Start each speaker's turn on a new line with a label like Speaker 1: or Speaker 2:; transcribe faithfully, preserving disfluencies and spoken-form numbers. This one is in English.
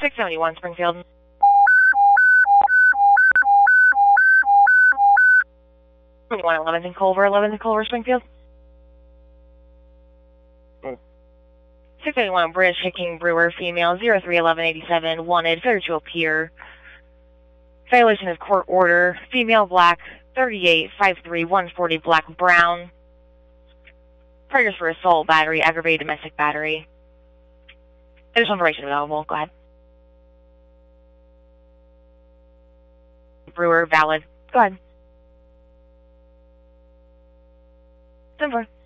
Speaker 1: six seventy-one Springfield. twenty-one eleventh and Culver, eleventh and Culver, Springfield. six eighty-one British Hicking Brewer, female, zero three eleven eighty-seven, wanted, failure to appear. Violation of court order, female, black, thirty-eight fifty-three one forty, black, brown. Predators for assault, battery, aggravated domestic battery. Additional information available. Go ahead. Brewer, valid. Go ahead. ten four.